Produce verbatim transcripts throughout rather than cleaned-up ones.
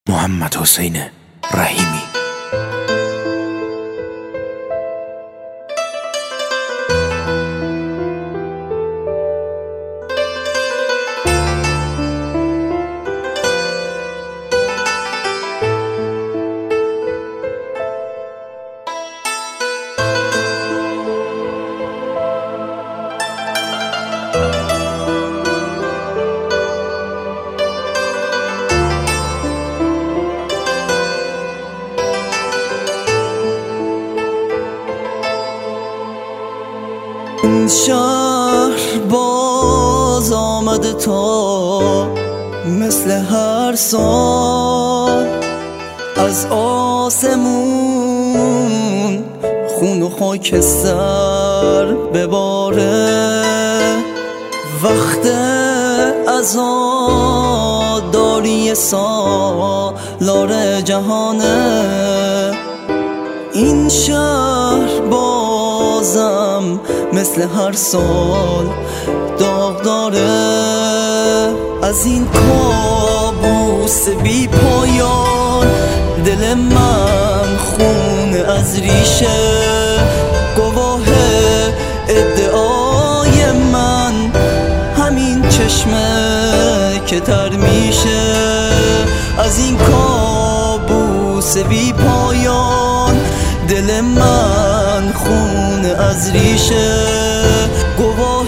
محمد حسین رحیمی. این شهر باز آمده تا مثل هر سال از آسمون خون و خاکستر بباره. وقت عزاداری سالار جهانه. این شهر بازم مثل هر سال داغ داره از این کابوس بی پایان. دل من خون از ریشه گواه ادعای من همین چشمه که تر میشه از این کابوس بی پایان. دل من خون از ریشه گواه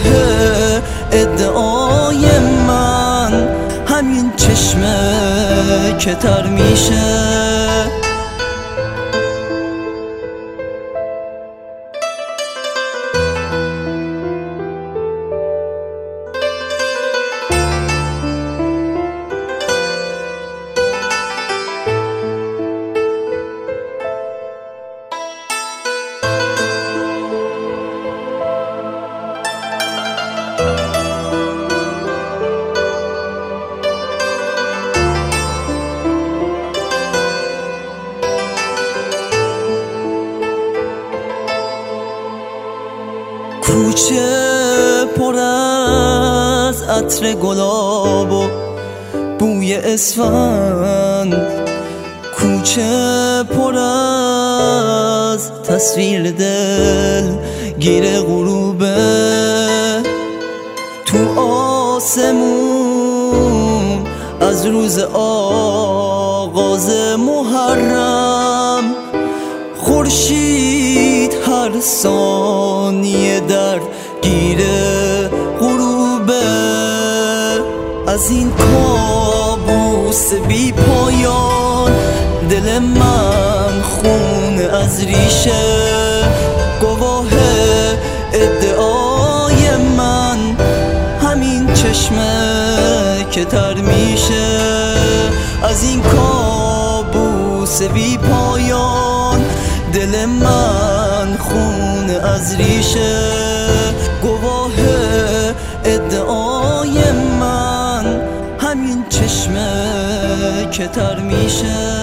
ادعای من همین چشمه که تر میشه. کوچه پر از عطر گلاب و بوی اسفند. کوچه پر از تصویر دل گیر غروبه. تو آسمون از روز آغاز محرم خورشید هر ثانیه در گیر غروبه. از این کابوس بی پایان دل من خون از ریشه گواه ادعای من همین چشمه که تر میشه از این کابوس بی پایان. دل من خون از ریشه گواه ادعای من همین چشمه که تر میشه.